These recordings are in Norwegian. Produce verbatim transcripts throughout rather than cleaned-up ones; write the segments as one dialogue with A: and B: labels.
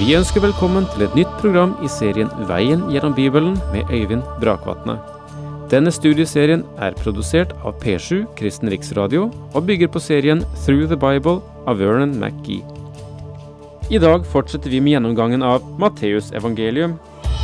A: Vi ønsker velkommen til et nytt program i serien Veien gjennom Bibelen med Øyvind Brakvatne. Denne studieserien er produsert av P sju Kristen Riksradio og bygger på serien Through the Bible av Vernon McGee. I dag fortsetter vi med gjennomgangen av Matteus evangelium.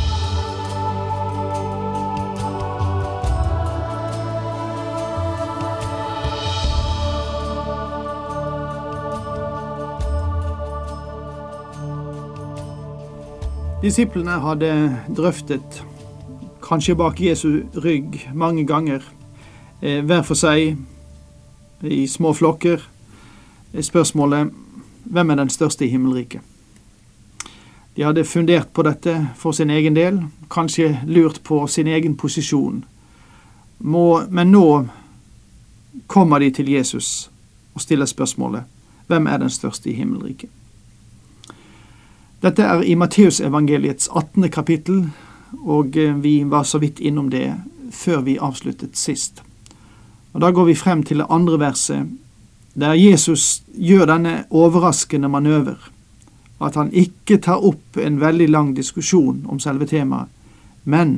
B: Disiplene hadde drøftet, kanskje bak Jesu rygg, mange ganger, eh, hver for seg, i små flokker, spørsmålet, hvem er den største i himmelriket? De hadde fundert på dette for sin egen del, kanskje lurt på sin egen posisjon. Må, men nå kommer de til Jesus og stiller spørsmålet, hvem er den største i himmelriket? Dette er i Matteus evangeliets attende kapittel, og vi var så vidt innom det før vi avsluttet sist. Og da går vi frem til det andre verset, der Jesus gjør denne overraskende manøver, at han ikke tar opp en veldig lang diskusjon om selve temaet, men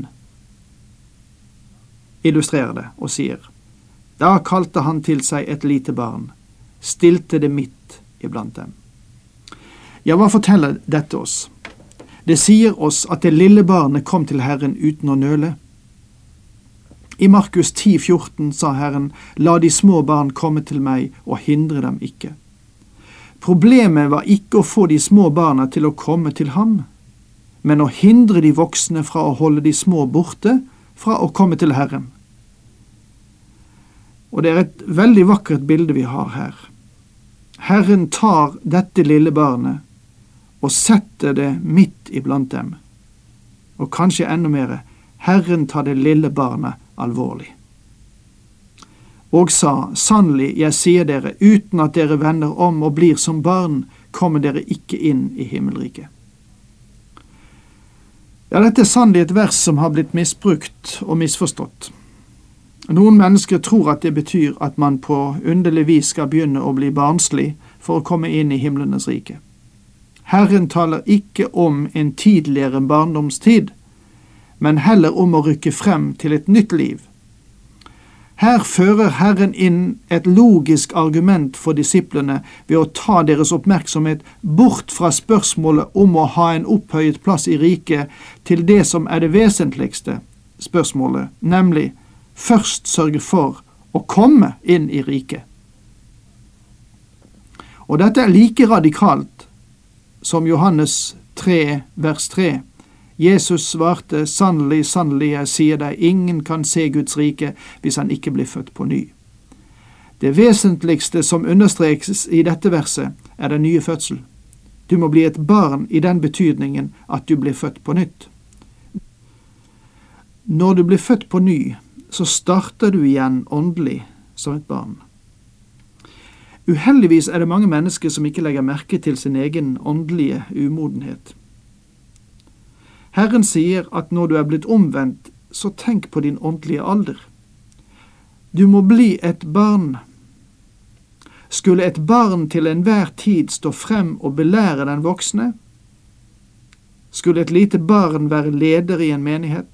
B: illustrerer det og sier, da kalte han til seg et lite barn, stilte det midt iblant dem. Ja, hva forteller dette oss? Det sier oss at det lille barnet kom til Herren uten å nøle. I Markus ti fjorten sa Herren, la de små barn komme til meg og hindre dem ikke. Problemet var ikke å få de små barna til å komme til ham, men å hindre de voksne fra å holde de små borte fra å komme til Herren. Og det er et veldig vakkert bilde vi har her. Herren tar dette lille barnet og setter det midt iblant dem. Og kanskje enda mer, Herren tar det lille barnet alvorlig. Og sa, sannelig, jeg sier dere, uten at dere vender om og blir som barn, kommer dere ikke inn i himmelriket. Ja, dette er sannelig et vers som har blitt misbrukt og misforstått. Noen mennesker tror at det betyr at man på underlig vis skal begynne å bli barnslig for å komme inn i himlenes rike. Herren taler ikke om en tidligere barndomstid, men heller om å rykke frem til et nytt liv. Her fører Herren inn et logisk argument for disiplene ved å ta deres oppmerksomhet bort fra spørsmålet om å ha en opphøyet plass i riket til det som er det vesentligste spørsmålet, nemlig først sørge for å komme inn i riket. Og dette er like radikalt som Johannes tre, vers tre. Jesus svarte, sannelig, sannelig, jeg sier deg, ingen kan se Guds rike hvis han ikke blir født på ny. Det vesentligste som understrekes i dette verset er den nye fødsel. Du må bli et barn i den betydningen at du blir født på nytt. Når du blir født på ny, så starter du igjen åndelig som et barn. Uheldigvis er det mange mennesker som ikke legger merke til sin egen åndelige umodenhet. Herren sier at når du er blitt omvendt, så tenk på din åndelige alder. Du må bli et barn. Skulle et barn til enhver tid stå frem og belære den voksne? Skulle et lite barn være leder i en menighet?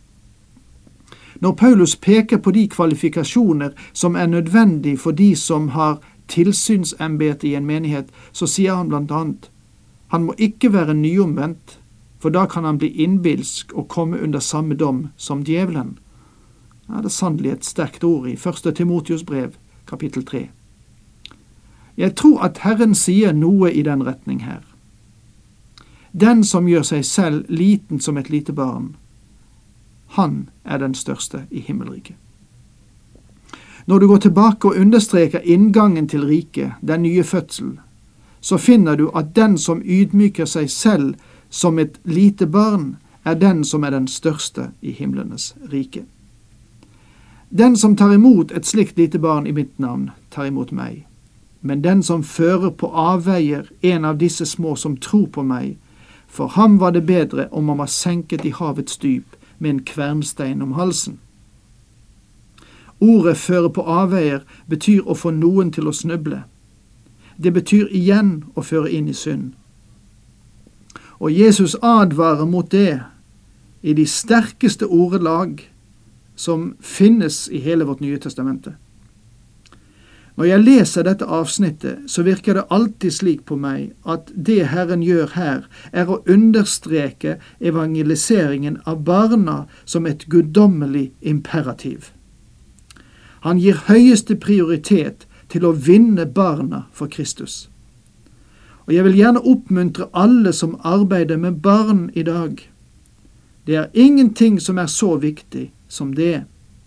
B: Når Paulus peker på de kvalifikasjoner som er nødvendig for de som har tilsynsembete i en menighet, så sier han blant annet, han må ikke være nyomvendt, for da kan han bli innbilsk og komme under samme dom som djevelen. Ja, det er sannelig et sterkt ord i første Timotheus brev, kapittel tre. Jeg tror at Herren sier noe i den retning her. Den som gjør seg selv liten som et lite barn, han er den største i himmelriket. Når du går tilbake og understreker inngangen til riket, den nye fødsel, så finner du at den som ydmyker seg selv som et lite barn, er den som er den største i himlenes rike. Den som tar imot et slikt lite barn i mitt navn, tar imot meg. Men den som fører på avveier en av disse små som tror på meg, for ham var det bedre om han var senket i havets dyp med en kvernstein om halsen. Ordet føre på avveier betyr å få noen til å snuble. Det betyr igjen å føre inn i synd. Og Jesus advarer mot det i de sterkeste ordelag som finnes i hele vårt Nye Testamente. Når jeg leser dette avsnittet, så virker det alltid slik på meg at det Herren gjør her, er å understreke evangeliseringen av barna som et guddommelig imperativ. Han gir høyeste prioritet til å vinne barna for Kristus. Og jeg vil gjerne oppmuntre alle som arbeider med barn i dag. Det er ingenting som er så viktig som det.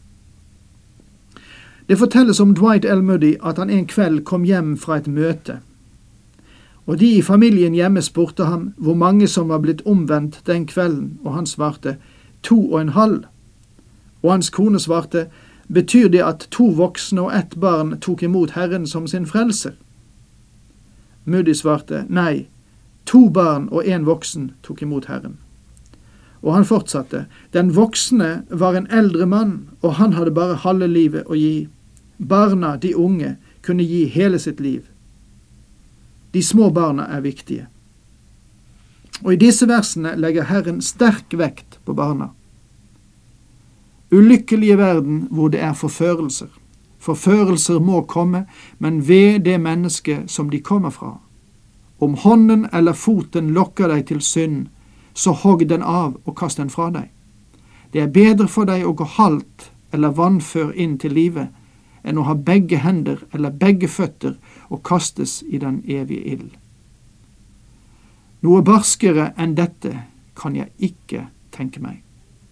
B: Det fortelles om Dwight L. Moody at han en kveld kom hjem fra et møte. Og de i familien hjemme spurte ham hvor mange som var blitt omvendt den kvelden, og han svarte to og en halv. Og hans kone svarte, betyr det at to voksne og ett barn tok imot Herren som sin frelser? Moody svarte, nei, to barn og en voksen tok imot Herren. Og han fortsatte, den voksne var en eldre mann, og han hadde bare halve livet å gi. Barna, de unge, kunne gi hele sitt liv. De små barna er viktige. Og i disse versene legger Herren sterk vekt på barna. Ulykkelige verden hvor det er forførelser. Forførelser må komme, men ved det menneske som de kommer fra. Om hånden eller foten lokker deg til synd, så hogg den av og kast den fra deg. Det er bedre for deg å gå halt eller vannfør inn til livet, enn å ha begge hender eller begge føtter og kastes i den evige ild. Noe barskere enn dette kan jeg ikke tenke meg.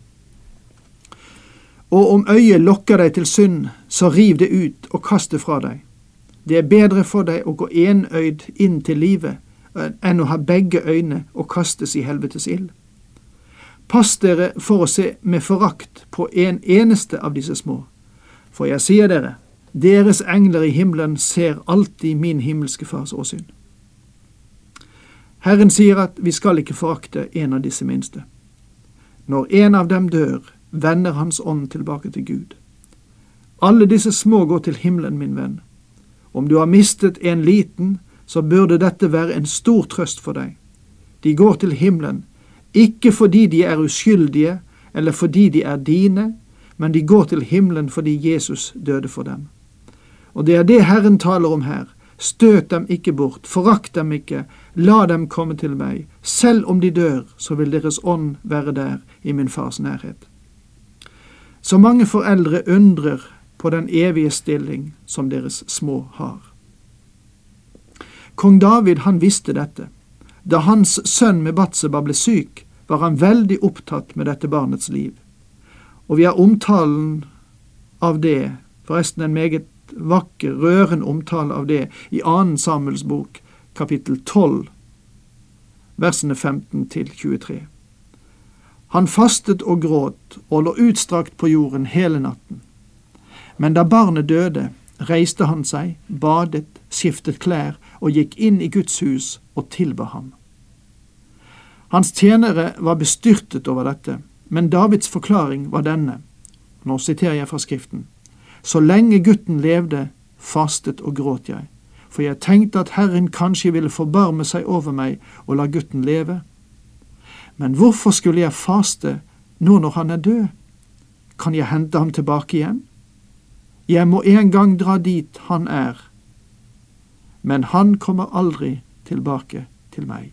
B: Og om øyet lokker deg til synd, så riv det ut og kast det fra deg. Det er bedre for deg å gå enøyd inn til livet, enn å ha begge øyne og kastes i helvetes ild. Pass dere for å se med forakt på en eneste av disse små. For jeg sier dere, deres engler i himmelen ser alltid min himmelske fars åsyn. Herren sier at vi skal ikke forakte en av disse minste. Når en av dem dør, vender hans ånd tilbake til Gud. Alle disse små går til himmelen, min venn. Om du har mistet en liten, så burde dette være en stor trøst for deg. De går til himmelen, ikke fordi de er uskyldige, eller fordi de er dine, men de går til himmelen fordi Jesus døde for dem. Og det er det Herren taler om her. Støt dem ikke bort, forakt dem ikke, la dem komme til meg. Selv om de dør, så vil deres ånd være der i min fars nærhet. Så mange foreldre undrer på den evige stilling som deres små har. Kong David, han visste dette. Da hans sønn med Batseba ble syk, var han veldig opptatt med dette barnets liv. Og vi har omtalen av det, forresten en meget vakker, rørende omtale av det, i annen Samuels bok, kapittel tolv, versene femten til tjuetre. Han fastet og gråt og lå utstrakt på jorden hele natten. Men da barnet døde, reiste han seg, badet, skiftet klær og gikk inn i Guds hus og tilba ham. Hans tjenere var bestyrtet over dette, men Davids forklaring var denne. Nå siterer jeg fra skriften. Så lenge gutten levde, fastet og gråt jeg, for jeg tenkte at Herren kanskje ville forbarme seg over meg og la gutten leve. Men hvorfor skulle jeg faste nå når han er død? Kan jeg hente ham tilbake igjen? Jeg må en gang dra dit han er, men han kommer aldri tilbake til meg.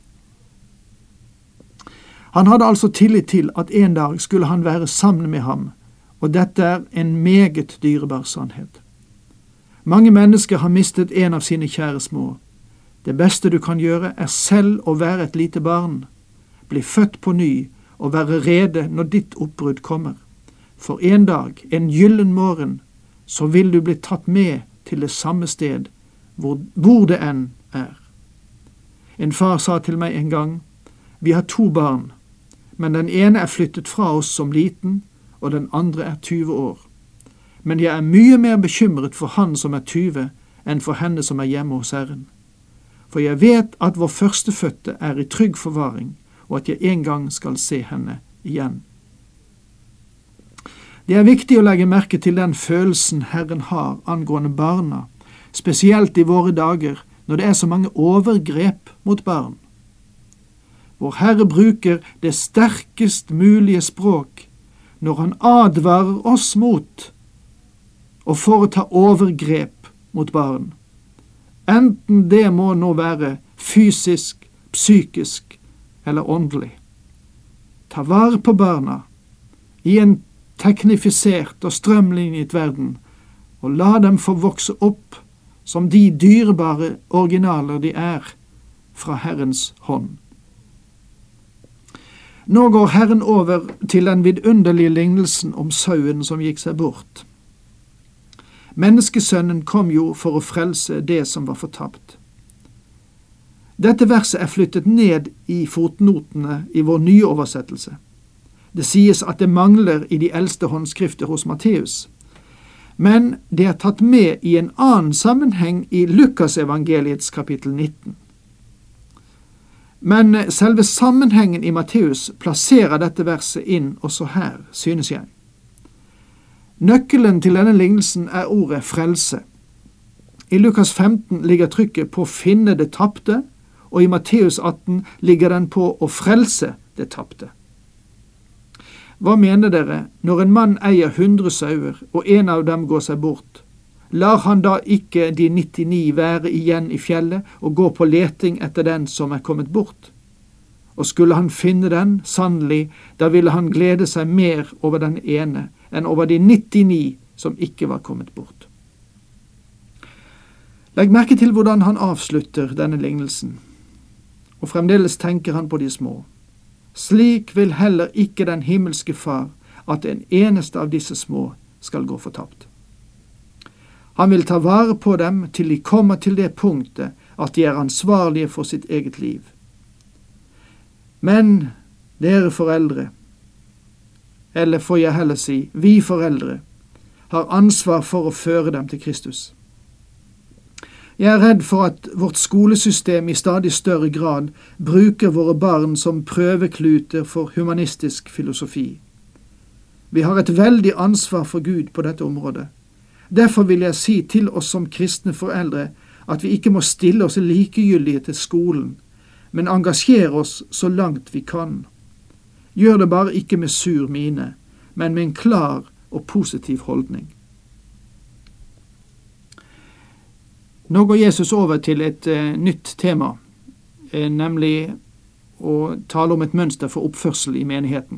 B: Han hadde altså tillit til at en dag skulle han være sammen med ham, og dette er en meget dyrebar sannhet. Mange mennesker har mistet en av sine kjære små. Det beste du kan gjøre er selv å være et lite barn, bli født på ny og være rede når ditt oppbrudd kommer. For en dag, en gyllen morgen, så vil du bli tatt med til det samme sted, hvor, hvor det enn er. En far sa til meg en gang, vi har to barn, men den ene er flyttet fra oss som liten, og den andre er tyve år. Men jeg er mye mer bekymret for han som er tyve, enn for henne som er hjemme hos Herren. For jeg vet at vår førstefødte er i trygg forvaring, og at jeg en gang skal se henne igjen. Det er viktig å legge merke til den følelsen Herren har angående barna, spesielt i våre dager når det er så mange overgrep mot barn. Vår Herre bruker det sterkest mulige språk når han advarer oss mot å foreta overgrep mot barn. Enten det må nå være fysisk, psykisk eller åndelig. Ta vare på barna i en teknifisert og strømlinjet verden, og la dem få vokse opp som de dyrebare originaler de er fra Herrens hånd. Nå går Herren over til den vidunderlige lignelsen om sauen som gikk seg bort. Menneskesønnen kom jo for å frelse det som var fortapt. Dette verset er flyttet ned i fotnotene i vår nye oversettelse. Det sies at det mangler i de eldste håndskrifter hos Matteus, men det er tatt med i en annen sammenheng i Lukasevangeliets kapittel nitten. Men selve sammenhengen i Matteus plasserer dette verset inn også her, synes jeg. Nøkkelen til denne lignelsen er ordet frelse. I Lukas femten ligger trykket på å finne det tapte, og i Matteus atten ligger den på å frelse det tapte. Hva mener dere når en mann eier hundre sauer, og en av dem går seg bort? Lar han da ikke de nittini være igjen i fjellet og gå på leting etter den som er kommet bort? Og skulle han finne den, sannelig, da ville han glede seg mer over den ene enn over de nittini som ikke var kommet bort. Legg merke til hvordan han avslutter denne lignelsen, og fremdeles tenker han på de små. Slik vil heller ikke den himmelske far at en eneste av disse små skal gå fortapt. Han vil ta vare på dem til de kommer til det punktet at de er ansvarlige for sitt eget liv. Men dere foreldre, eller får jeg heller si, vi foreldre, har ansvar for å føre dem til Kristus. Jeg er redd for at vårt skolesystem i stadig større grad bruker våre barn som prøvekluter for humanistisk filosofi. Vi har et veldig ansvar for Gud på dette området. Derfor vil jeg si til oss som kristne foreldre at vi ikke må stille oss likegyldige til skolen, men engasjere oss så langt vi kan. Gjør det bare ikke med sur mine, men med en klar og positiv holdning. Nå går Jesus over til et uh, nytt tema, uh, nemlig å tale om et mønster for oppførsel i menigheten.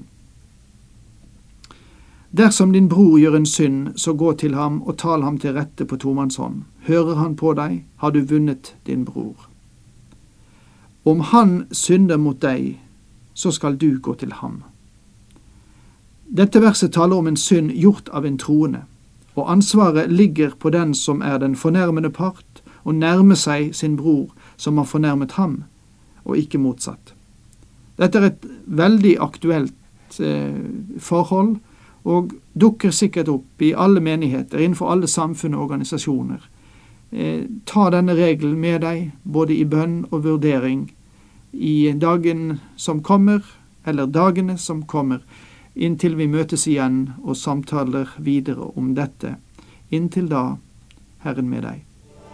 B: Dersom din bror gjør en synd, så gå til ham og tal ham til rette på tomannshånd. Hører han på deg, har du vunnet din bror. Om han synder mot deg, så skal du gå til ham. Dette verset taler om en synd gjort av en troende, og ansvaret ligger på den som er den fornærmende part, og nærme seg sin bror som har fornærmet ham, og ikke motsatt. Dette er et veldig aktuelt eh, forhold, og dukker sikkert opp i alle menigheter, innenfor alle samfunn og organisasjoner. Eh, ta denne regelen med deg, både i bønn og vurdering, i dagen som kommer, eller dagene som kommer, inntil vi møtes igjen og samtaler videre om dette. Inntil da, Herren med deg.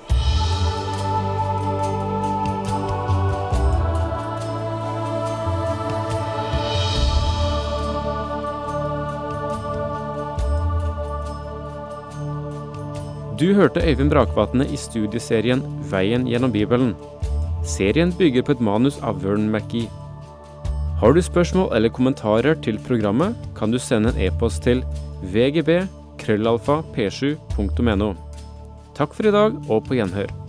A: Du hørte Øyvind Brakvatne i studieserien Veien gjennom Bibelen. Serien bygger på et manus av Vern McGee. Har du spørsmål eller kommentarer til programmet, kan du sende en e-post til v g b krøllalfa p sju punktum n o. Takk for i dag, og på gjenhør.